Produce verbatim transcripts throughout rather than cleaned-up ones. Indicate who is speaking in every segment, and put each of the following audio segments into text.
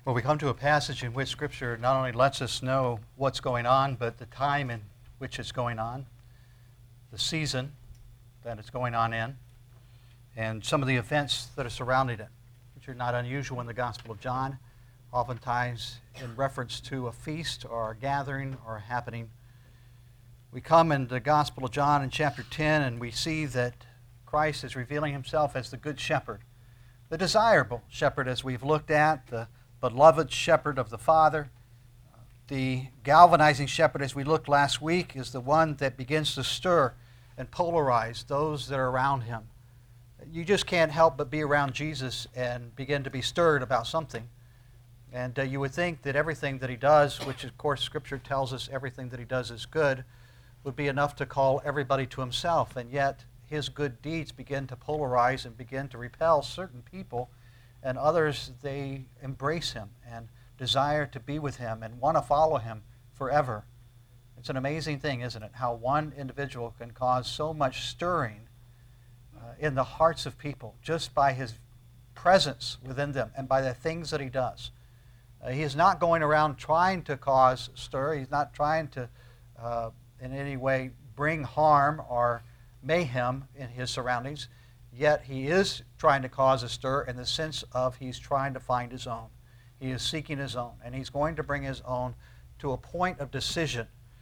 Speaker 1: Well, we come to a passage in which Scripture not only lets us know what's going on, but the time in which it's going on, the season that it's going on in, and some of the events that are surrounding it, which are not unusual in the Gospel of John, oftentimes in reference to a feast or a gathering or a happening. We come in the Gospel of John in chapter ten, and we see that Christ is revealing himself as the Good Shepherd, the desirable shepherd, as we've looked at, the beloved shepherd of the Father. The galvanizing shepherd, as we looked last week, is the one that begins to stir and polarize those that are around him. You just can't help but be around Jesus and begin to be stirred about something. And uh, you would think that everything that he does, which of course Scripture tells us everything that he does is good, would be enough to call everybody to himself. And yet his good deeds begin to polarize and begin to repel certain people, and others, they embrace him and desire to be with him and want to follow him forever. It's an amazing thing, isn't it, how one individual can cause so much stirring uh, in the hearts of people just by his presence within them and by the things that he does. Uh, he is not going around trying to cause stir. He's not trying to uh, in any way bring harm or mayhem in his surroundings. Yet he is trying to cause a stir in the sense of he's trying to find his own. He is seeking his own, and he's going to bring his own to a point of decision.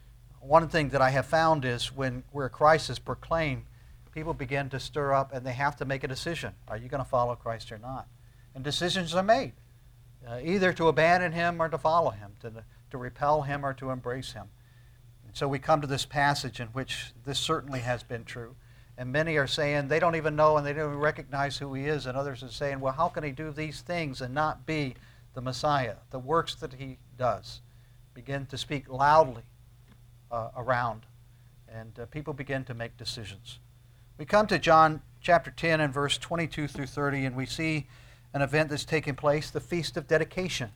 Speaker 1: One thing that I have found is when where Christ is proclaimed, people begin to stir up and they have to make a decision. Are you going to follow Christ or not? And decisions are made, uh, either to abandon him or to follow him, to, to repel him or to embrace him. And so we come to this passage in which this certainly has been true. And many are saying they don't even know and they don't even recognize who he is. And others are saying, well, how can he do these things and not be the Messiah? The works that he does begin to speak loudly uh, around. And uh, people begin to make decisions. We come to John chapter ten and verse twenty-two through thirty, and we see an event that's taking place, the Feast of Dedication.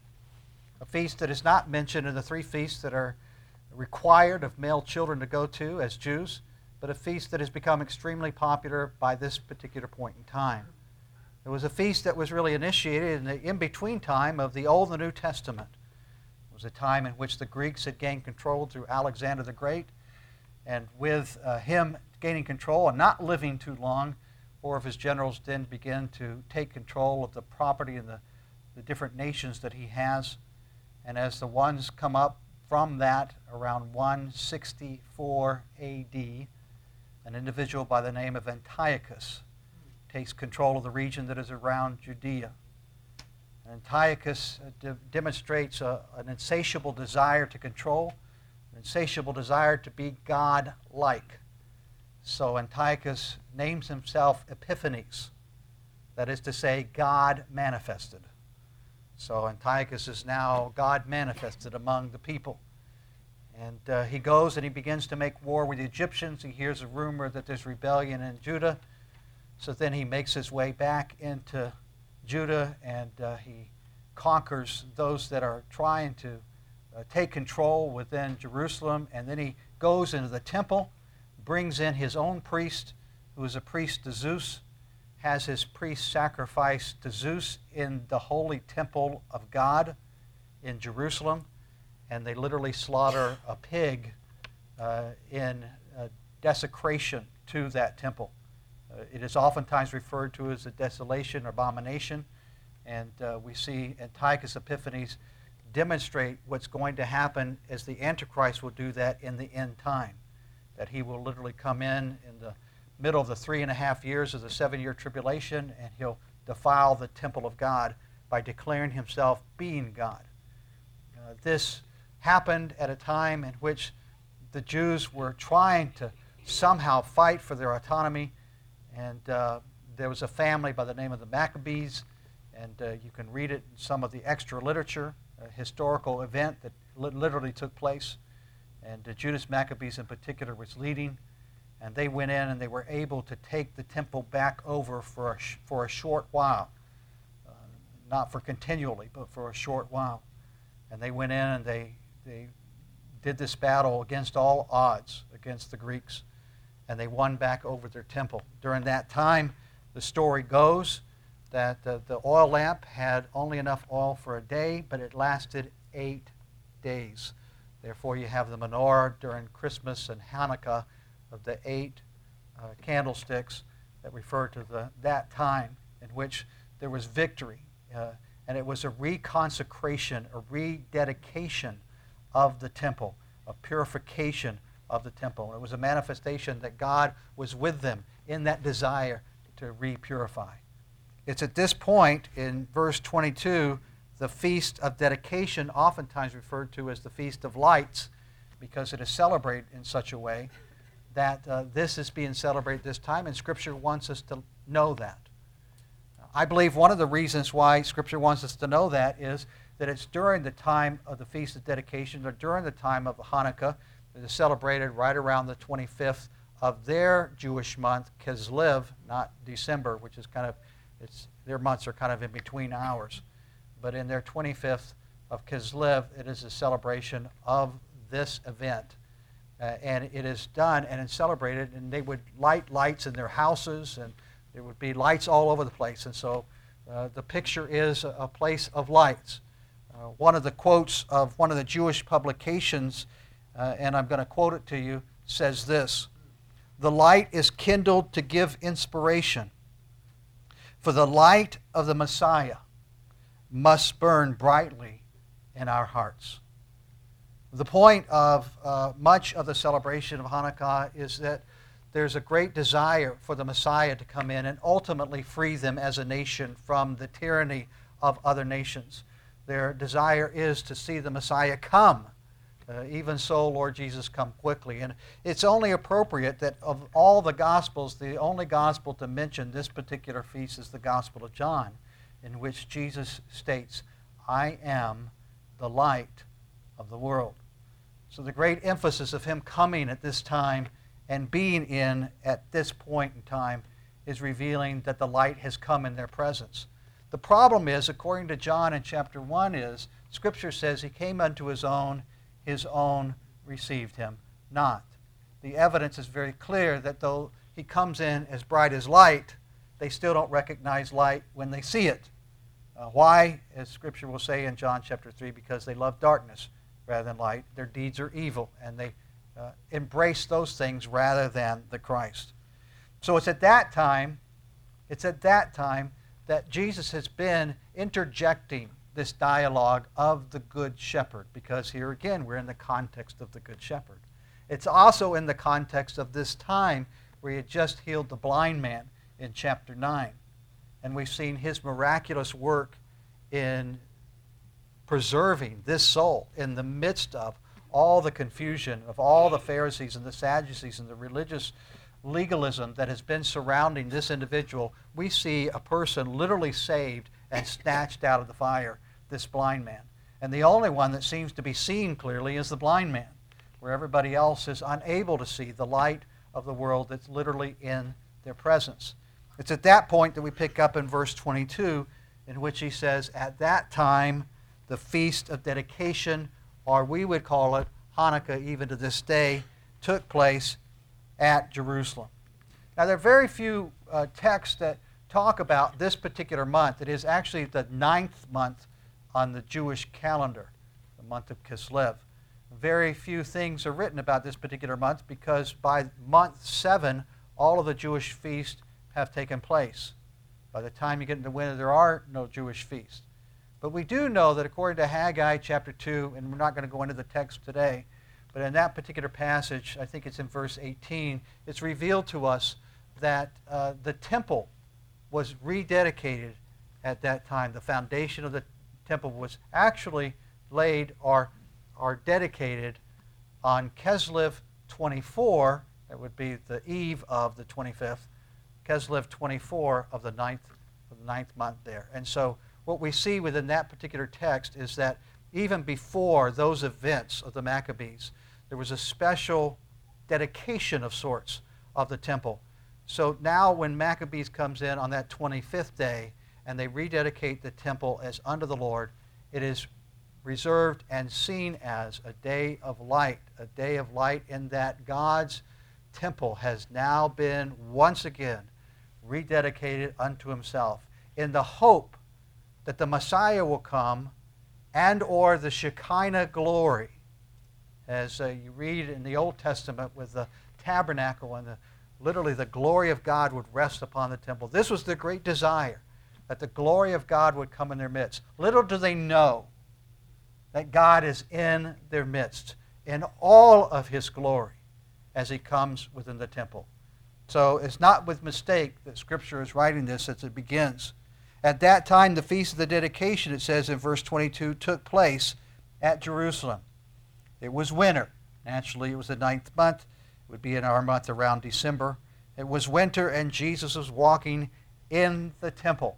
Speaker 1: A feast that is not mentioned in the three feasts that are required of male children to go to as Jews, but a feast that has become extremely popular by this particular point in time. It was a feast that was really initiated in the in-between time of the Old and the New Testament. It was a time in which the Greeks had gained control through Alexander the Great, and with uh, him gaining control and not living too long, four of his generals then began to take control of the property and the, the different nations that he has. And as the ones come up from that around one sixty-four A D, an individual by the name of Antiochus takes control of the region that is around Judea. Antiochus de- demonstrates a, an insatiable desire to control, an insatiable desire to be God-like. So Antiochus names himself Epiphanes, that is to say, God manifested. So Antiochus is now God manifested among the people. And uh, he goes and he begins to make war with the Egyptians. He hears a rumor that there's rebellion in Judah. So then he makes his way back into Judah, and uh, he conquers those that are trying to uh, take control within Jerusalem. And then he goes into the temple, brings in his own priest, who is a priest to Zeus, has his priest sacrifice to Zeus in the holy temple of God in Jerusalem. And they literally slaughter a pig uh, in uh, desecration to that temple. Uh, it is oftentimes referred to as a desolation or abomination, and uh, we see Antiochus Epiphanes demonstrate what's going to happen as the Antichrist will do that in the end time, that he will literally come in in the middle of the three and a half years of the seven-year tribulation, and he'll defile the temple of God by declaring himself being God. Uh, this happened at a time in which the Jews were trying to somehow fight for their autonomy, and uh, there was a family by the name of the Maccabees, and uh, you can read it in some of the extra literature, a historical event that li- literally took place, and uh, Judas Maccabees in particular was leading, and they went in and they were able to take the temple back over for a, sh- for a short while, uh, not for continually, but for a short while. And they went in and they They did this battle against all odds against the Greeks, and they won back over their temple. During that time, the story goes that uh, the oil lamp had only enough oil for a day, but it lasted eight days. Therefore, you have the menorah during Christmas and Hanukkah of the eight uh, candlesticks that refer to the, that time in which there was victory. Uh, and it was a reconsecration, a rededication of the temple, a purification of the temple. It was a manifestation that God was with them in that desire to re-purify. It's at this point in verse twenty-two, the Feast of Dedication, oftentimes referred to as the Feast of Lights, because it is celebrated in such a way that uh, this is being celebrated this time, and Scripture wants us to know that. I believe one of the reasons why Scripture wants us to know that is that it's during the time of the Feast of Dedication, or during the time of Hanukkah, that is celebrated right around the twenty-fifth of their Jewish month, Kislev, not December, which is kind of, it's their months are kind of in between ours. But in their twenty-fifth of Kislev, it is a celebration of this event. Uh, and it is done and it's celebrated, and they would light lights in their houses, and there would be lights all over the place. And so uh, the picture is a, a place of lights. Uh, one of the quotes of one of the Jewish publications, uh, and I'm going to quote it to you, says this: "The light is kindled to give inspiration, for the light of the Messiah must burn brightly in our hearts." The point of uh, much of the celebration of Hanukkah is that there's a great desire for the Messiah to come in and ultimately free them as a nation from the tyranny of other nations. Their desire is to see the Messiah come. Uh, even so, Lord Jesus, come quickly. And it's only appropriate that of all the Gospels, the only Gospel to mention this particular feast is the Gospel of John, in which Jesus states, "I am the light of the world." So the great emphasis of him coming at this time and being in at this point in time is revealing that the light has come in their presence. The problem is, according to John in chapter one, is Scripture says he came unto his own, his own received him not. The evidence is very clear that though he comes in as bright as light, they still don't recognize light when they see it. Uh, why? As Scripture will say in John chapter three, because they love darkness rather than light. Their deeds are evil, and they uh, embrace those things rather than the Christ. So it's at that time, it's at that time that Jesus has been interjecting this dialogue of the Good Shepherd, because here again we're in the context of the Good Shepherd. It's also in the context of this time where he had just healed the blind man in chapter nine. And we've seen his miraculous work in preserving this soul in the midst of all the confusion of all the Pharisees and the Sadducees and the religious legalism that has been surrounding this individual. We see a person literally saved and snatched out of the fire, this blind man. And the only one that seems to be seen clearly is the blind man, where everybody else is unable to see the light of the world that's literally in their presence. It's at that point that we pick up in verse twenty-two, in which he says, "At that time, the Feast of Dedication," or we would call it Hanukkah even to this day, took place at Jerusalem. Now, there are very few uh, texts that talk about this particular month. It is actually the ninth month on the Jewish calendar, the month of Kislev. Very few things are written about this particular month, because by month seven, all of the Jewish feasts have taken place. By the time you get into winter, there are no Jewish feasts. But we do know that according to Haggai chapter two, and we're not going to go into the text today, but in that particular passage, I think it's in verse eighteen, it's revealed to us that uh, the temple was rededicated at that time. The foundation of the temple was actually laid or, or dedicated on Kislev twenty-four, that would be the eve of the twenty-fifth, Kislev twenty-four of the ninth, of the ninth month there. And so what we see within that particular text is that even before those events of the Maccabees, there was a special dedication of sorts of the temple. So now when Maccabees comes in on that twenty-fifth day and they rededicate the temple as unto the Lord, it is reserved and seen as a day of light, a day of light in that God's temple has now been once again rededicated unto himself. in the hope that the Messiah will come and or the Shekinah glory. As uh, you read in the Old Testament with the tabernacle and the, literally the glory of God would rest upon the temple. This was the great desire, that the glory of God would come in their midst. Little do they know that God is in their midst in all of his glory as he comes within the temple. So it's not with mistake that Scripture is writing this as it begins. At that time, the Feast of the Dedication, it says in verse twenty-two, took place at Jerusalem. It was winter. Naturally, it was the ninth month. It would be in our month around December. It was winter, and Jesus was walking in the temple.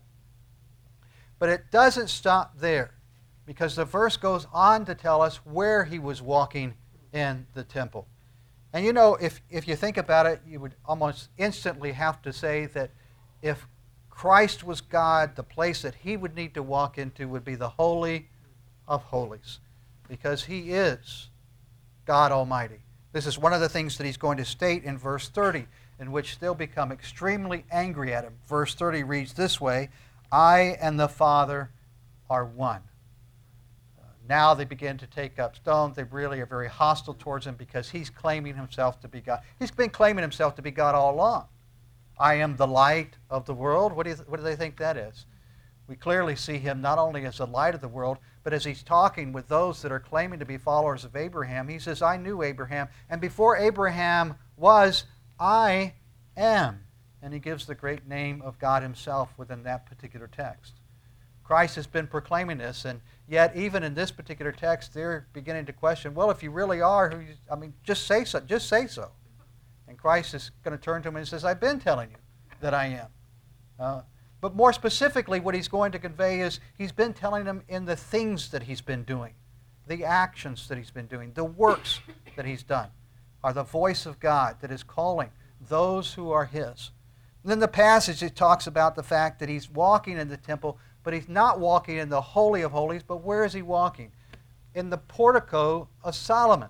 Speaker 1: But it doesn't stop there, because the verse goes on to tell us where he was walking in the temple. And you know, if, if you think about it, you would almost instantly have to say that if Christ was God, the place that he would need to walk into would be the Holy of Holies, because he is God Almighty. This is one of the things that he's going to state in verse thirty, in which they'll become extremely angry at him. Verse thirty reads this way, I and the Father are one. Uh, now they begin to take up stones. They really are very hostile towards him because he's claiming himself to be God. He's been claiming himself to be God all along. I am the light of the world. What do, you, what do they think that is? We clearly see him not only as the light of the world, but as he's talking with those that are claiming to be followers of Abraham, he says, I knew Abraham, and before Abraham was, I am. And he gives the great name of God himself within that particular text. Christ has been proclaiming this, and yet even in this particular text, they're beginning to question, well, if you really are, who you, I mean, just say so. Just say so. And Christ is going to turn to him and says, I've been telling you that I am. Uh, but more specifically, what he's going to convey is he's been telling them in the things that he's been doing, the actions that he's been doing, the works that he's done are the voice of God that is calling those who are his. And then the passage, it talks about the fact that he's walking in the temple, but he's not walking in the Holy of Holies, but where is he walking? In the portico of Solomon.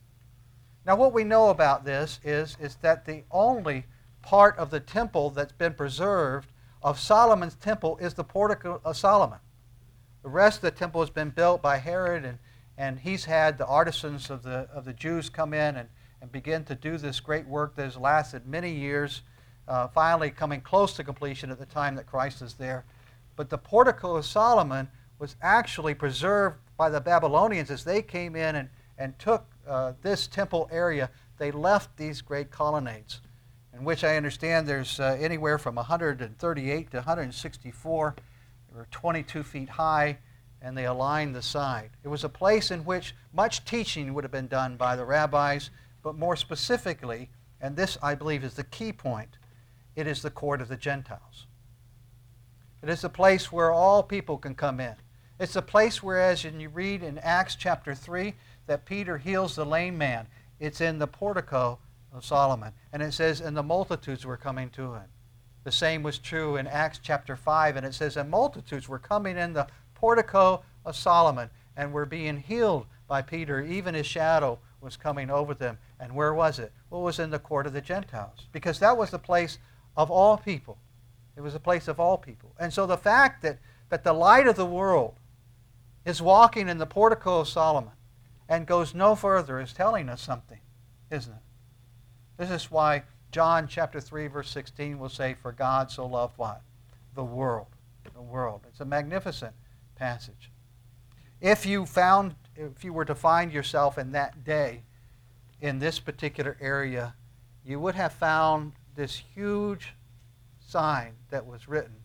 Speaker 1: Now what we know about this is, is that the only part of the temple that's been preserved of Solomon's temple is the portico of Solomon. The rest of the temple has been built by Herod, and, and he's had the artisans of the, of the Jews come in and, and begin to do this great work that has lasted many years, uh, finally coming close to completion at the time that Christ is there. But the portico of Solomon was actually preserved by the Babylonians as they came in and, and took uh, this temple area. They left these great colonnades, in which I understand there's uh, anywhere from one hundred thirty-eight to one hundred sixty-four. They were twenty-two feet high, and they aligned the side. It was a place in which much teaching would have been done by the rabbis, but more specifically, and this I believe is the key point, it is the court of the Gentiles. It is a place where all people can come in. It's a place where, as you read in Acts chapter three, that Peter heals the lame man. It's in the portico of Solomon. And it says, and the multitudes were coming to him. The same was true in Acts chapter five, and it says, and multitudes were coming in the portico of Solomon and were being healed by Peter. Even his shadow was coming over them. And where was it? Well, it was in the court of the Gentiles, because that was the place of all people. It was a place of all people. And so the fact that, that the light of the world is walking in the portico of Solomon and goes no further is telling us something, isn't it? This is why John chapter three, verse sixteen will say, for God so loved what? The world. The world. It's a magnificent passage. If you found, if you were to find yourself in that day in this particular area, you would have found this huge sign that was written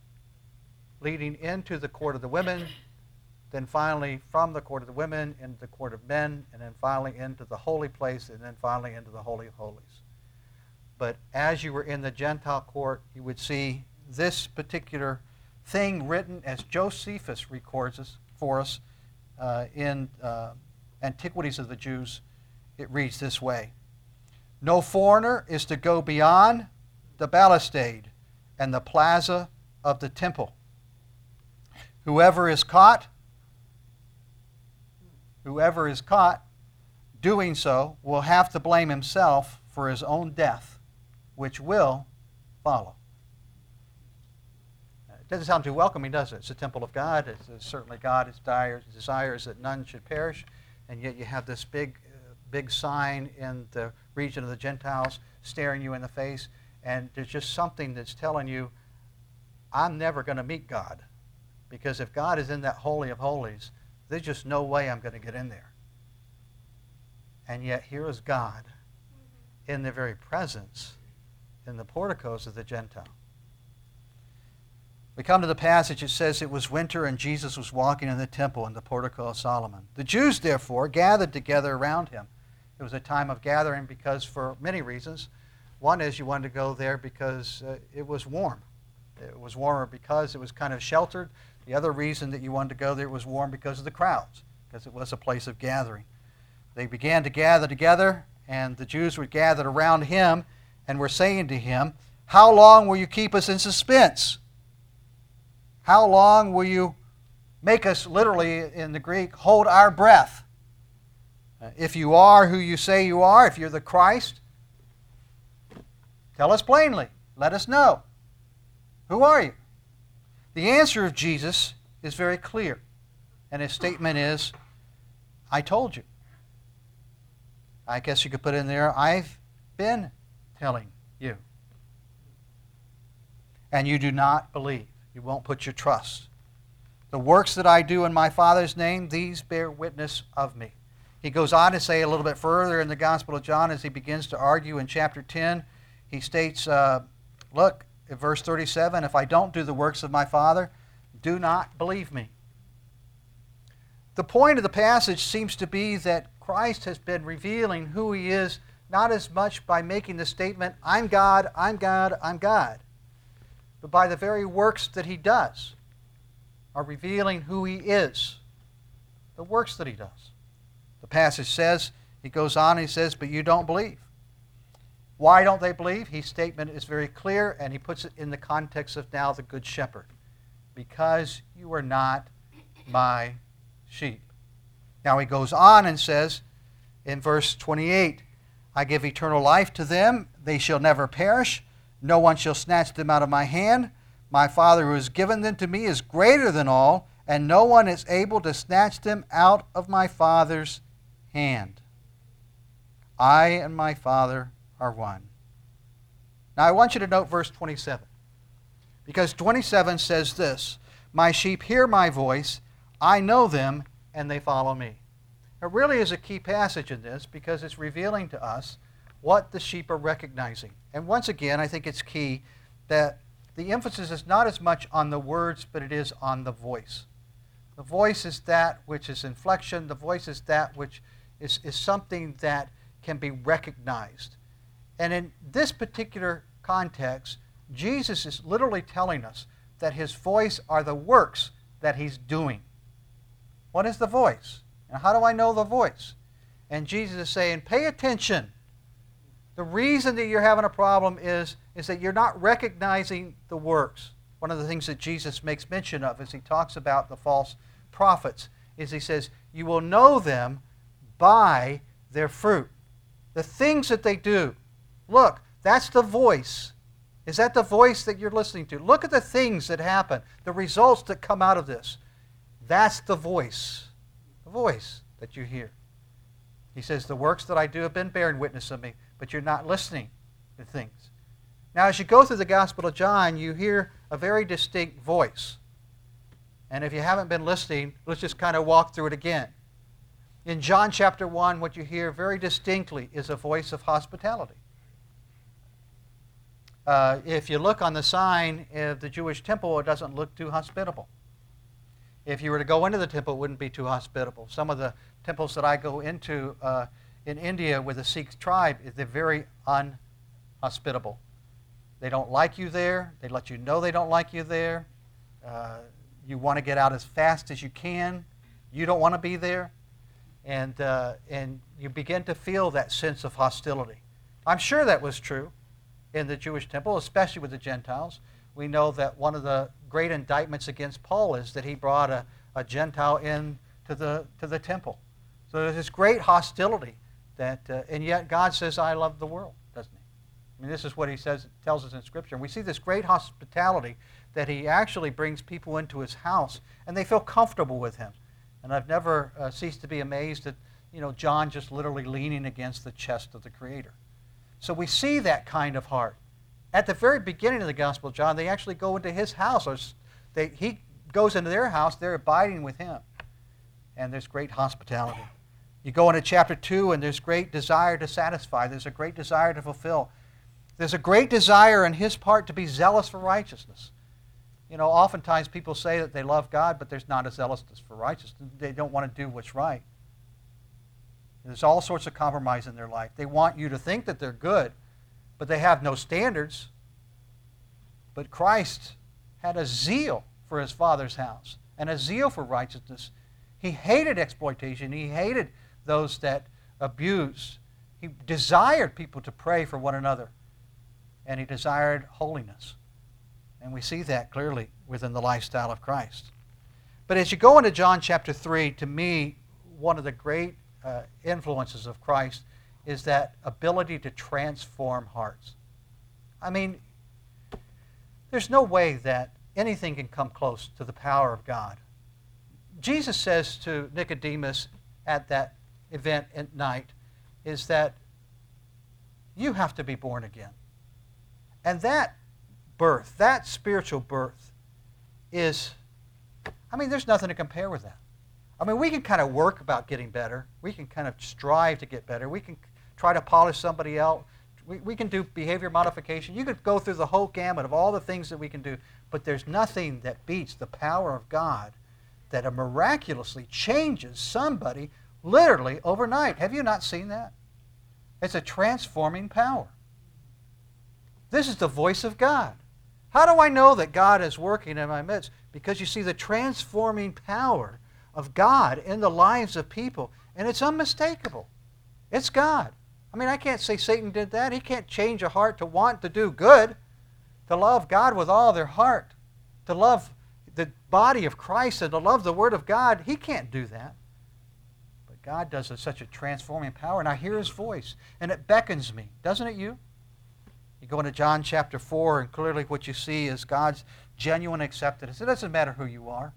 Speaker 1: leading into the court of the women, then finally from the court of the women into the court of men, and then finally into the holy place, and then finally into the Holy of Holies. But as you were in the Gentile court, you would see this particular thing written as Josephus records us, for us uh, in uh, Antiquities of the Jews. It reads this way: no foreigner is to go beyond the balustrade and the plaza of the temple. Whoever is caught, whoever is caught doing so will have to blame himself for his own death, which will follow. It doesn't sound too welcoming, does it? It's the temple of God. It's, it's certainly God desires, desires that none should perish. And yet you have this big, uh, big sign in the region of the Gentiles staring you in the face. And there's just something that's telling you, I'm never going to meet God. Because if God is in that Holy of Holies, there's just no way I'm going to get in there. And yet here is God in their very presence in the porticos of the Gentile. We come to the passage, it says it was winter and Jesus was walking in the temple in the portico of Solomon. The Jews, therefore, gathered together around him. It was a time of gathering because for many reasons. One is you wanted to go there because uh, it was warm. It was warmer because it was kind of sheltered. The other reason that you wanted to go there was warm because of the crowds, because it was a place of gathering. They began to gather together, and the Jews were gathered around him and were saying to him, how long will you keep us in suspense? How long will you make us, literally in the Greek, hold our breath? Uh, if you are who you say you are, if you're the Christ, tell us plainly. Let us know. Who are you? The answer of Jesus is very clear. And his statement is, I told you. I guess you could put in there, I've been telling you. And you do not believe. You won't put your trust. The works that I do in my Father's name, these bear witness of me. He goes on to say a little bit further in the Gospel of John as he begins to argue in chapter ten. He states, uh, look, in verse thirty-seven, if I don't do the works of my Father, do not believe me. The point of the passage seems to be that Christ has been revealing who he is, not as much by making the statement, I'm God, I'm God, I'm God, but by the very works that he does are revealing who he is, the works that he does. The passage says, he goes on and he says, but you don't believe. Why don't they believe? His statement is very clear, and he puts it in the context of now the Good Shepherd. Because you are not my sheep. Now he goes on and says in verse twenty-eight, I give eternal life to them. They shall never perish. No one shall snatch them out of my hand. My Father who has given them to me is greater than all, and no one is able to snatch them out of my Father's hand. I and my Father are one. Now I want you to note verse twenty-seven. Because twenty-seven says this, my sheep hear my voice, I know them, and they follow me. It really is a key passage in this because it's revealing to us what the sheep are recognizing. And once again, I think it's key that the emphasis is not as much on the words, but it is on the voice. The voice is that which is inflection. The voice is that which is, is something that can be recognized. And in this particular context, Jesus is literally telling us that his voice are the works that he's doing. What is the voice? And how do I know the voice? And Jesus is saying, pay attention. The reason that you're having a problem is, is that you're not recognizing the works. One of the things that Jesus makes mention of as he talks about the false prophets is he says, you will know them by their fruit. The things that they do. Look, that's the voice. Is that the voice that you're listening to? Look at the things that happen, the results that come out of this. That's the voice, the voice that you hear. He says, the works that I do have been bearing witness of me, but you're not listening to things. Now, as you go through the Gospel of John, you hear a very distinct voice. And if you haven't been listening, let's just kind of walk through it again. In John chapter one, what you hear very distinctly is a voice of hospitality. Uh, if you look on the sign of the Jewish temple, it doesn't look too hospitable. If you were to go into the temple, it wouldn't be too hospitable. Some of the temples that I go into uh, in India with the Sikh tribe, they're very unhospitable. They don't like you there. They let you know they don't like you there. Uh, you want to get out as fast as you can. You don't want to be there. And, uh, and you begin to feel that sense of hostility. I'm sure that was true in the Jewish temple, especially with the Gentiles. We know that one of the great indictments against Paul is that he brought a, a Gentile in to the, to the temple. So there's this great hostility, that, uh, and yet God says, I love the world, doesn't he? I mean, this is what he says, tells us in Scripture. And we see this great hospitality that he actually brings people into his house, and they feel comfortable with him. And I've never uh, ceased to be amazed at, you know, John just literally leaning against the chest of the Creator. So we see that kind of heart. At the very beginning of the Gospel of John, they actually go into his house. Or they, he goes into their house. They're abiding with him. And there's great hospitality. You go into chapter two, and there's great desire to satisfy. There's a great desire to fulfill. There's a great desire on his part to be zealous for righteousness. You know, oftentimes people say that they love God, but there's not a zealousness for righteousness. They don't want to do what's right. There's all sorts of compromise in their life. They want you to think that they're good, but they have no standards. But Christ had a zeal for his Father's house and a zeal for righteousness. He hated exploitation. He hated those that abused. He desired people to pray for one another, and he desired holiness. And we see that clearly within the lifestyle of Christ. But as you go into John chapter three, to me, one of the great uh, influences of Christ is that ability to transform hearts. I mean, there's no way that anything can come close to the power of God. Jesus says to Nicodemus at that event at night is that you have to be born again. And that birth, that spiritual birth is, I mean, there's nothing to compare with that. I mean, we can kind of work about getting better. We can kind of strive to get better. We can try to polish somebody else. We, we can do behavior modification. You could go through the whole gamut of all the things that we can do, but there's nothing that beats the power of God that miraculously changes somebody literally overnight. Have you not seen that? It's a transforming power. This is the voice of God. How do I know that God is working in my midst? Because you see the transforming power of God in the lives of people, and it's unmistakable. It's God. I mean, I can't say Satan did that. He can't change a heart to want to do good, to love God with all their heart, to love the body of Christ and to love the Word of God. He can't do that. But God does it such a transforming power, and I hear his voice, and it beckons me. Doesn't it you? You go into John chapter four, and clearly what you see is God's genuine acceptance. It doesn't matter who you are.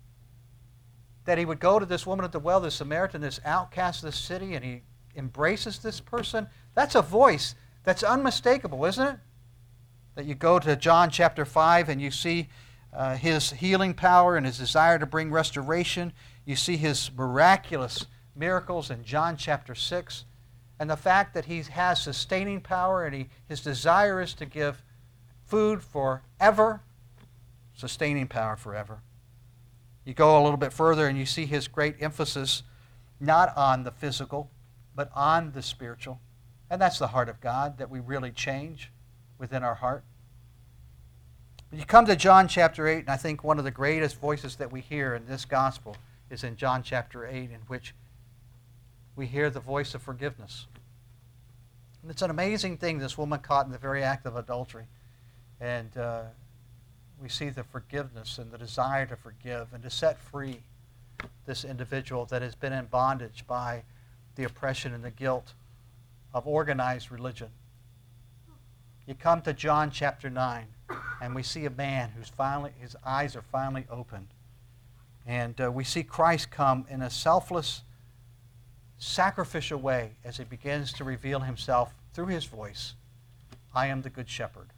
Speaker 1: That he would go to this woman at the well, this Samaritan, this outcast of the city, and he embraces this person. That's a voice that's unmistakable, isn't it? That you go to John chapter five, and you see uh, his healing power and his desire to bring restoration. You see his miraculous miracles in John chapter six. And the fact that he has sustaining power and he, his desire is to give food forever, sustaining power forever. You go a little bit further and you see his great emphasis not on the physical, but on the spiritual. And that's the heart of God, that we really change within our heart. When you come to John chapter eight, and I think one of the greatest voices that we hear in this gospel is in John chapter eight, in which we hear the voice of forgiveness. And it's an amazing thing, this woman caught in the very act of adultery. And uh, we see the forgiveness and the desire to forgive and to set free this individual that has been in bondage by the oppression and the guilt of organized religion. You come to John chapter nine, and we see a man who's finally, his eyes are finally opened. And uh, we see Christ come in a selfless, sacrificial way as he begins to reveal himself through his voice. I am the good shepherd.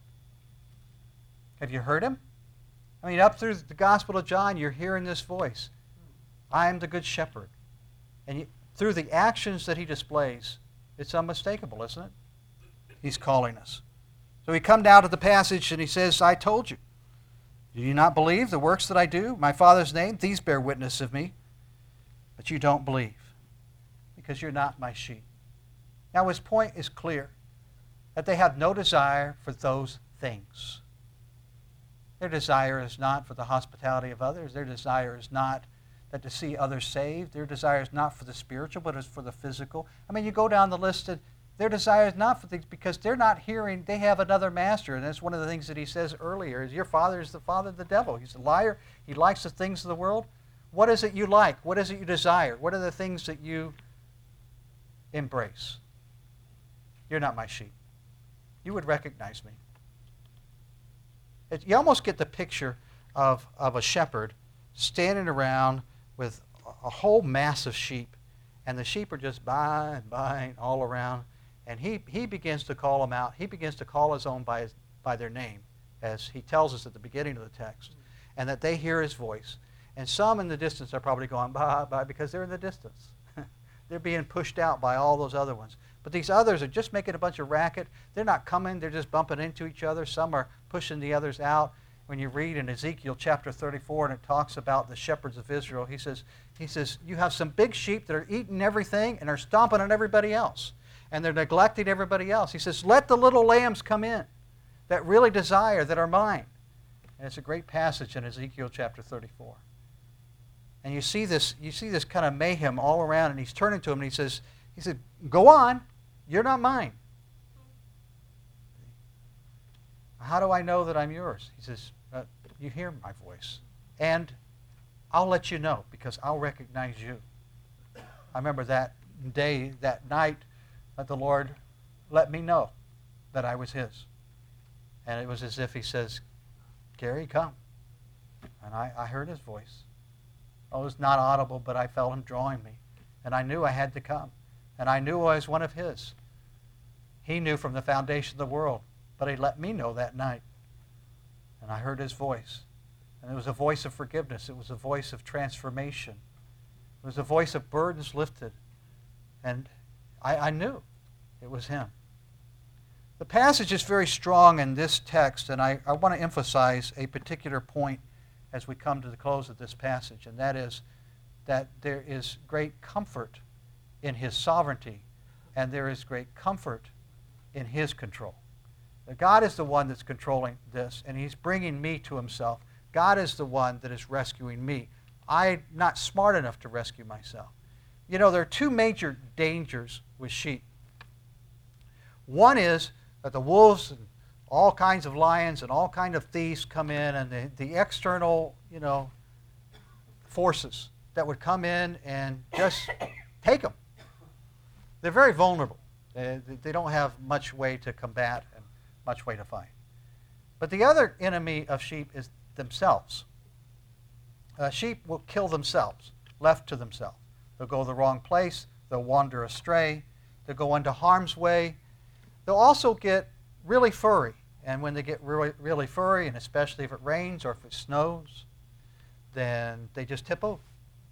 Speaker 1: Have you heard him? I mean, up through the Gospel of John, you're hearing this voice. I am the good shepherd. And you, through the actions that he displays, it's unmistakable, isn't it? He's calling us. So we come down to the passage and he says, I told you. Do you not believe the works that I do? My Father's name, these bear witness of me. But you don't believe, because you're not my sheep. Now his point is clear, that they have no desire for those things. Their desire is not for the hospitality of others. Their desire is not that to see others saved. Their desire is not for the spiritual, but it's for the physical. I mean, you go down the list, and their desire is not for things, because they're not hearing, they have another master. And that's one of the things that he says earlier, is your father is the father of the devil. He's a liar. He likes the things of the world. What is it you like? What is it you desire? What are the things that you embrace? You're not my sheep. you would recognize me. It, you almost get the picture of, of a shepherd standing around with a whole mass of sheep, and the sheep are just buying, buying all around, and he, he begins to call them out. He begins to call his own by, his, by their name, as he tells us at the beginning of the text, and that they hear his voice. And some in the distance are probably going, bye, bye, because they're in the distance. They're being pushed out by all those other ones. But these others are just making a bunch of racket. They're not coming. They're just bumping into each other. Some are pushing the others out. When you read in Ezekiel chapter thirty-four, and it talks about the shepherds of Israel, he says, he says, you have some big sheep that are eating everything and are stomping on everybody else. And they're neglecting everybody else. He says, let the little lambs come in that really desire, that are mine. And it's a great passage in Ezekiel chapter thirty-four. And you see this, you see this kind of mayhem all around, and he's turning to him and he says, he said, go on, you're not mine. How do I know that I'm yours? He says, uh, you hear my voice. And I'll let you know, because I'll recognize you. I remember that day, that night, that the Lord let me know that I was his. And it was as if he says, Gary, come. And I, I heard his voice. It was not audible, but I felt him drawing me. And I knew I had to come. And I knew I was one of his. He knew from the foundation of the world, but he let me know that night. And I heard his voice. And it was a voice of forgiveness. It was a voice of transformation. It was a voice of burdens lifted. And I, I knew it was him. The passage is very strong in this text, and I, I want to emphasize a particular point as we come to the close of this passage, and that is that there is great comfort in his sovereignty, and there is great comfort in his control. That God is the one that's controlling this, and he's bringing me to himself. God is the one that is rescuing me. I'm not smart enough to rescue myself. You know, there are two major dangers with sheep. One is that the wolves and all kinds of lions and all kinds of thieves come in, and the, the external, you know, forces that would come in and just take them. They're very vulnerable. They, they don't have much way to combat and much way to fight. But the other enemy of sheep is themselves. Uh, sheep will kill themselves, left to themselves. They'll go the wrong place. They'll wander astray. They'll go into harm's way. They'll also get really furry. And when they get really, really furry, and especially if it rains or if it snows, then they just tip over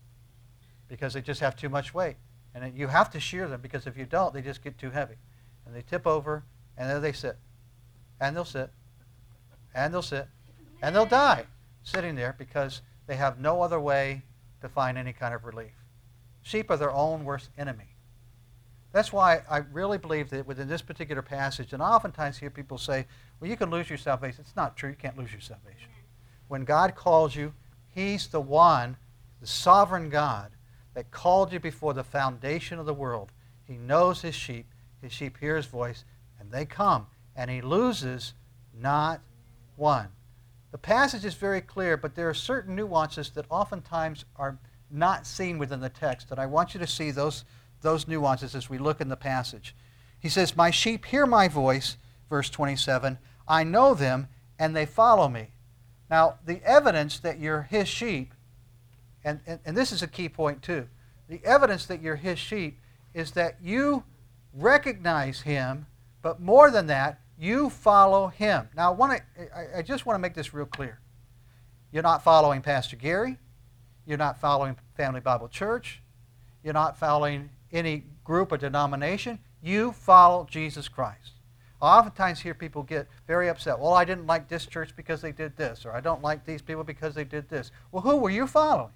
Speaker 1: because they just have too much weight. And you have to shear them, because if you don't, they just get too heavy. And they tip over, and there they sit. And they'll sit. And they'll sit. And they'll die sitting there because they have no other way to find any kind of relief. Sheep are their own worst enemy. That's why I really believe that within this particular passage, and I oftentimes hear people say, well, you can lose your salvation. It's not true. You can't lose your salvation. When God calls you, he's the one, the sovereign God, that called you before the foundation of the world. He knows his sheep. His sheep hear his voice, and they come. And he loses not one. The passage is very clear, but there are certain nuances that oftentimes are not seen within the text. And I want you to see those, those nuances as we look in the passage. He says, my sheep hear my voice, verse twenty-seven. I know them, and they follow me. Now, the evidence that you're his sheep, and, and, and this is a key point too, the evidence that you're his sheep is that you recognize him, but more than that, you follow him. Now, I, want to, I, I just want to make this real clear. You're not following Pastor Gary. You're not following Family Bible Church. You're not following any group or denomination. You follow Jesus Christ. I oftentimes hear people get very upset. Well, I didn't like this church because they did this, or I don't like these people because they did this. Well, who were you following?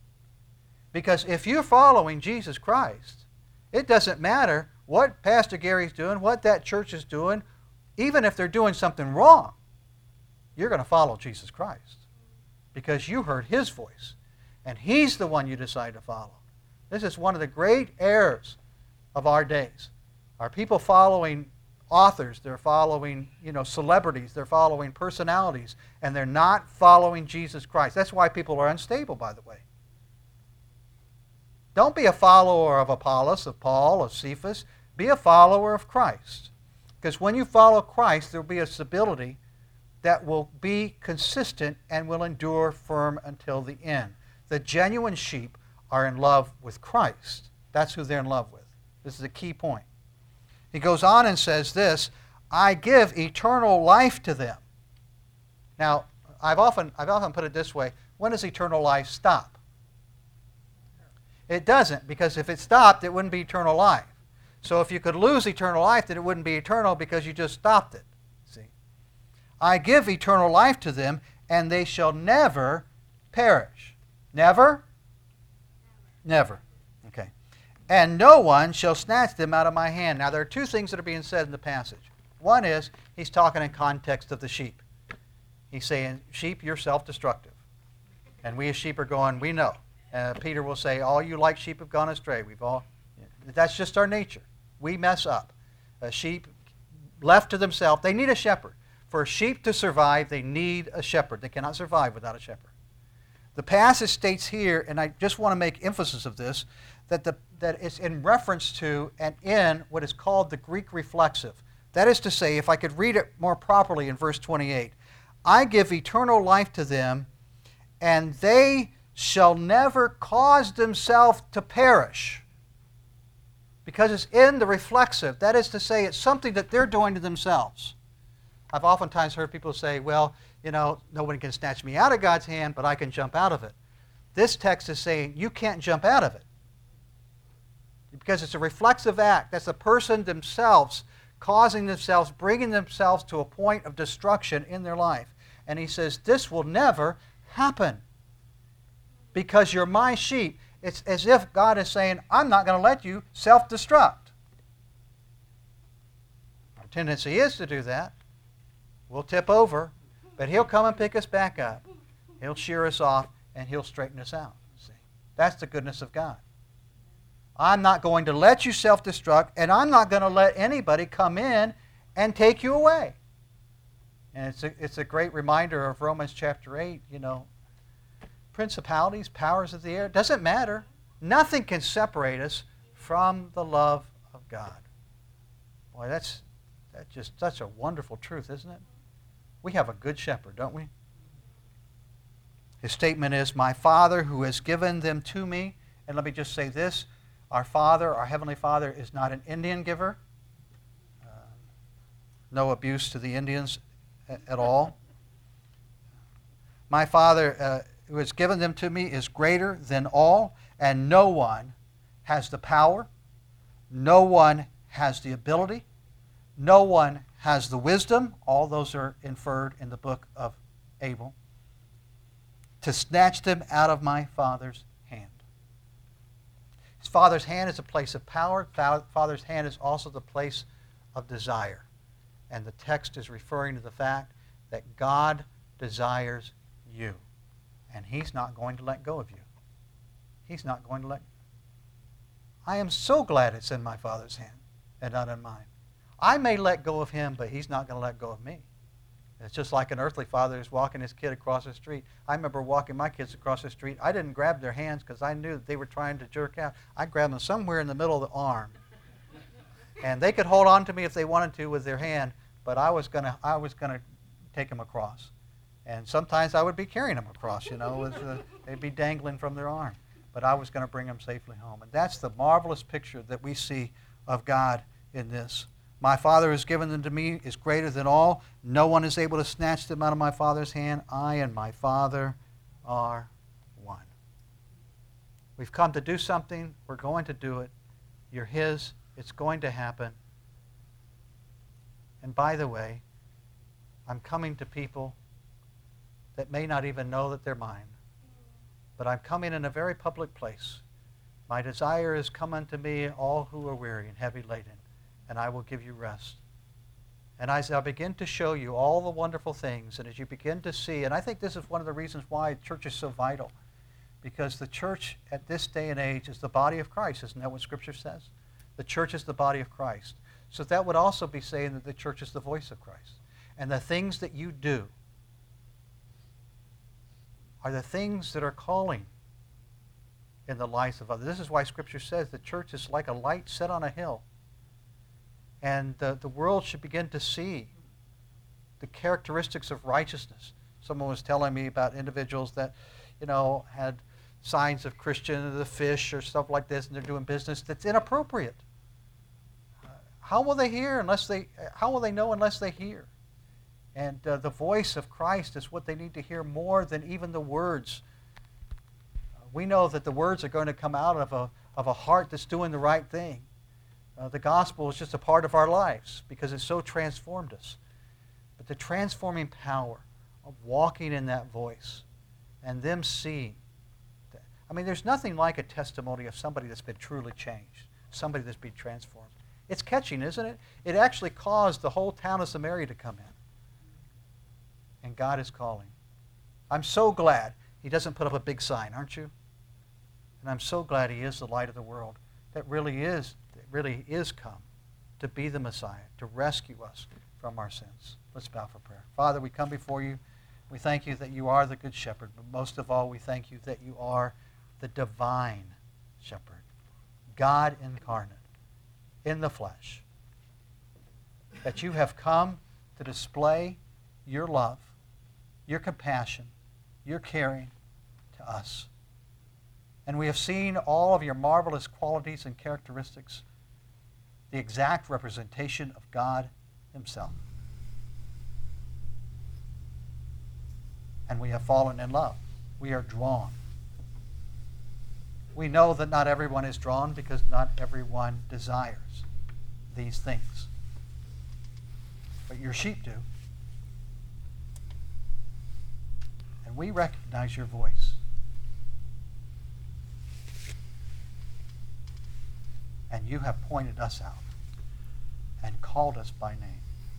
Speaker 1: Because if you're following Jesus Christ, it doesn't matter what Pastor Gary's doing, what that church is doing, even if they're doing something wrong, you're going to follow Jesus Christ because you heard his voice, and he's the one you decide to follow. This is one of the great errors of our days. Are people following authors, they're following, you know, celebrities, they're following personalities, and they're not following Jesus Christ. That's why people are unstable, by the way. Don't be a follower of Apollos, of Paul, of Cephas. Be a follower of Christ. Because when you follow Christ, there will be a stability that will be consistent and will endure firm until the end. The genuine sheep are in love with Christ. That's who they're in love with. This is a key point. He goes on and says this, I give eternal life to them. Now, I've often, I've often put it this way, when does eternal life stop? It doesn't, because if it stopped, it wouldn't be eternal life. So if you could lose eternal life, then it wouldn't be eternal because you just stopped it. See? I give eternal life to them, and they shall never perish. Never? Never. Okay. And no one shall snatch them out of my hand. Now, there are two things that are being said in the passage. One is, he's talking in context of the sheep. He's saying, sheep, you're self-destructive. And we as sheep are going, we know. Uh, Peter will say, all you like sheep have gone astray. We've all, that's just our nature. We mess up. A sheep left to themselves, they need a shepherd. For a sheep to survive, they need a shepherd. They cannot survive without a shepherd. The passage states here, and I just want to make emphasis of this, that, the, that it's in reference to and in what is called the Greek reflexive. That is to say, if I could read it more properly in verse twenty-eight, I give eternal life to them, and they shall never cause themselves to perish. Because it's in the reflexive. That is to say, it's something that they're doing to themselves. I've oftentimes heard people say, well, you know, nobody can snatch me out of God's hand, but I can jump out of it. This text is saying you can't jump out of it. Because it's a reflexive act. That's the person themselves causing themselves, bringing themselves to a point of destruction in their life. And he says, this will never happen. Because you're my sheep. It's as if God is saying, I'm not going to let you self-destruct. Our tendency is to do that. We'll tip over, but he'll come and pick us back up. He'll shear us off, and he'll straighten us out. See, that's the goodness of God. I'm not going to let you self-destruct, and I'm not going to let anybody come in and take you away. And it's a, it's a great reminder of Romans chapter eight, you know, principalities, powers of the air, doesn't matter. Nothing can separate us from the love of God. Boy, that's, that's just such a wonderful truth, isn't it? We have a good shepherd, don't we? His statement is, my Father who has given them to me. And let me just say this, our Father, our Heavenly Father, is not an Indian giver. Uh, no abuse to the Indians a- at all. My Father uh, who has given them to me is greater than all, and no one has the power, no one has the ability, no one has the wisdom, all those are inferred in the book of Abel, to snatch them out of my Father's hand. His Father's hand is a place of power. Father's hand is also the place of desire. And the text is referring to the fact that God desires you. And he's not going to let go of you. He's not going to let you. I am so glad it's in my Father's hand and not in mine. I may let go of him, but he's not going to let go of me. It's just like an earthly father who's walking his kid across the street. I remember walking my kids across the street. I didn't grab their hands because I knew that they were trying to jerk out. I grabbed them somewhere in the middle of the arm. And they could hold on to me if they wanted to with their hand, but I was going to I was going to take them across. And sometimes I would be carrying them across, you know. With, uh, they'd be dangling from their arm. But I was going to bring them safely home. And that's the marvelous picture that we see of God in this. My Father has given them to me is greater than all. No one is able to snatch them out of my Father's hand. I and my Father are one. We've come to do something. We're going to do it. You're his. It's going to happen. And by the way, I'm coming to people that may not even know that they're mine. But I'm coming in a very public place. My desire is, come unto me, all who are weary and heavy laden, and I will give you rest. And as I begin to show you all the wonderful things, and as you begin to see, and I think this is one of the reasons why church is so vital, because the church at this day and age is the body of Christ. Isn't that what Scripture says? The church is the body of Christ. So that would also be saying that the church is the voice of Christ. And the things that you do are the things that are calling in the lives of others. This is why Scripture says the church is like a light set on a hill. And the, the world should begin to see the characteristics of righteousness. Someone was telling me about individuals that, you know, had signs of Christian, the fish or stuff like this, and they're doing business that's inappropriate. Uh, how will they hear unless they, how will they know unless they hear? And uh, the voice of Christ is what they need to hear more than even the words. Uh, we know that the words are going to come out of a, of a heart that's doing the right thing. Uh, the gospel is just a part of our lives because it's so transformed us. But the transforming power of walking in that voice and them seeing. That, I mean, there's nothing like a testimony of somebody that's been truly changed, somebody that's been transformed. It's catching, isn't it? It actually caused the whole town of Samaria to come in. And God is calling. I'm so glad he doesn't put up a big sign, aren't you? And I'm so glad he is the light of the world. That really is, that really is come to be the Messiah, to rescue us from our sins. Let's bow for prayer. Father, we come before you. We thank you that you are the good shepherd, but most of all, we thank you that you are the divine shepherd, God incarnate, in the flesh. That you have come to display your love, your compassion, your caring to us. And we have seen all of your marvelous qualities and characteristics, the exact representation of God himself. And we have fallen in love. We are drawn. We know that not everyone is drawn because not everyone desires these things. But your sheep do. And we recognize your voice. And you have pointed us out and called us by name.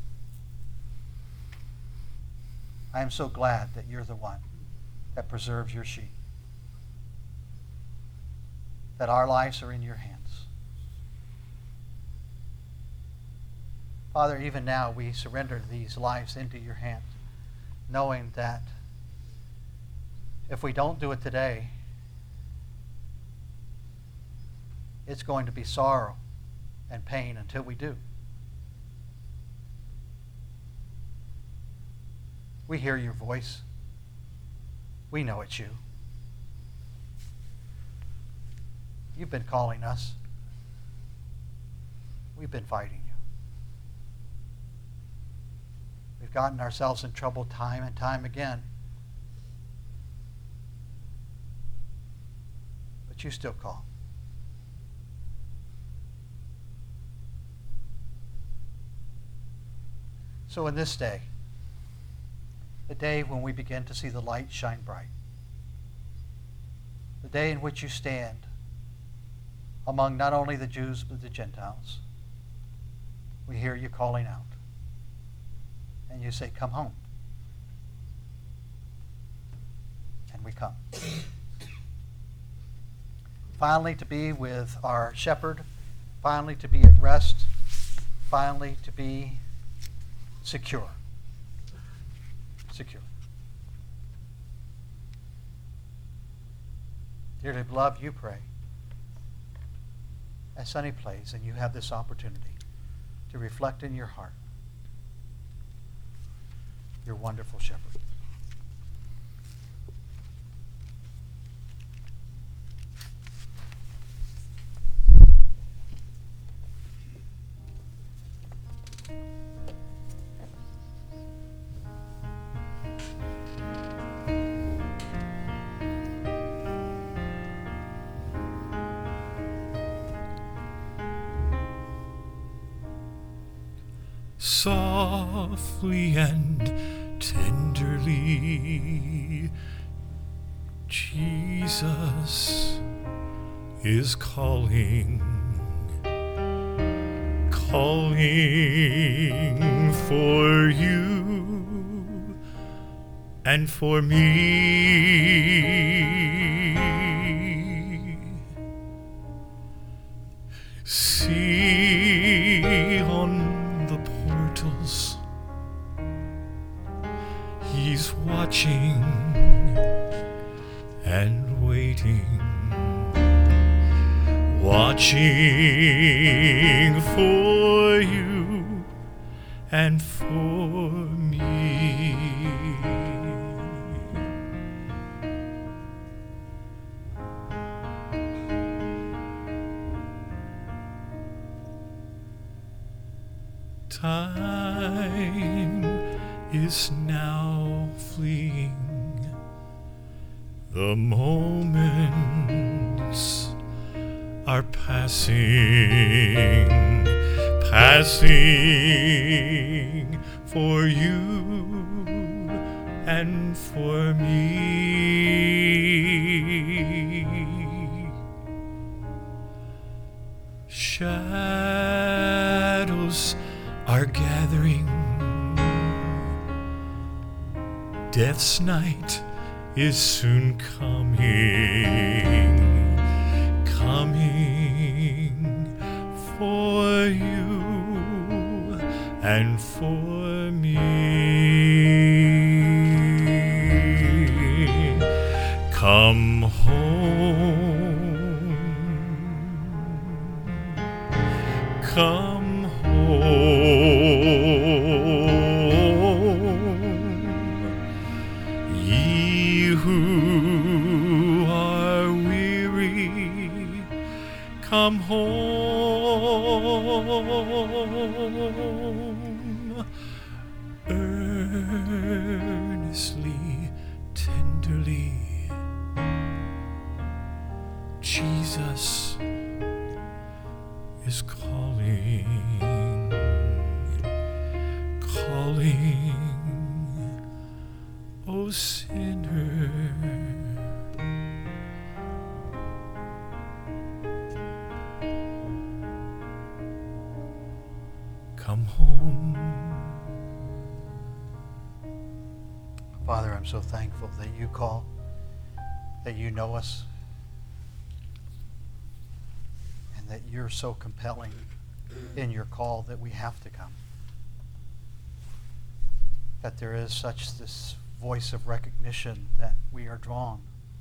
Speaker 1: I am so glad that you're the one that preserves your sheep. That our lives are in your hands. Father, even now we surrender these lives into your hands, knowing that if we don't do it today, it's going to be sorrow and pain until we do. We hear your voice. We know it's you. You've been calling us. We've been fighting you. We've gotten ourselves in trouble time and time again. But you still call. So in this day, the day when we begin to see the light shine bright, the day in which you stand among not only the Jews but the Gentiles, we hear you calling out. And you say, come home. And we come. Finally to be with our shepherd, finally to be at rest, finally to be secure. Secure. Dearly beloved, you pray as Sonny plays, and you have this opportunity to reflect in your heart your wonderful shepherd.
Speaker 2: Softly and tenderly, Jesus is calling, calling for you and for me. See on the portals, he's watching and waiting, watching for you and for me. Time is now fleeing, the moments are passing, passing for you and for me. Shadows are gathering, death's night is soon coming, coming for you and for me. Come home, come home, ye who are weary, come home. Earnestly, tenderly, Jesus is calling, calling, O sinner. Come home.
Speaker 1: Father, I'm so thankful that you call, that you know us, and that you're so compelling in your call that we have to come. That there is such this voice of recognition that we are drawn.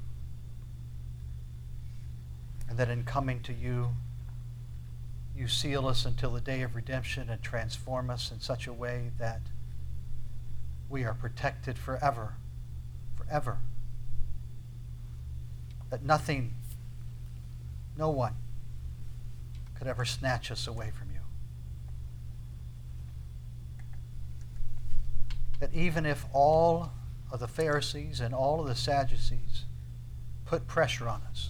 Speaker 1: And that in coming to you, you seal us until the day of redemption and transform us in such a way that we are protected forever, forever. That nothing, no one could ever snatch us away from you. That even if all of the Pharisees and all of the Sadducees put pressure on us,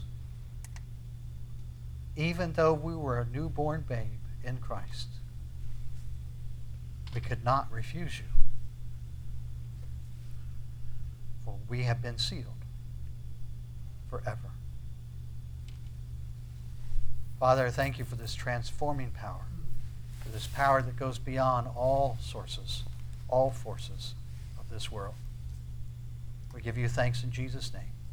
Speaker 1: even though we were a newborn babe in Christ, we could not refuse you. For we have been sealed forever. Father, I thank you for this transforming power, for this power that goes beyond all sources, all forces of this world. We give you thanks in Jesus' name.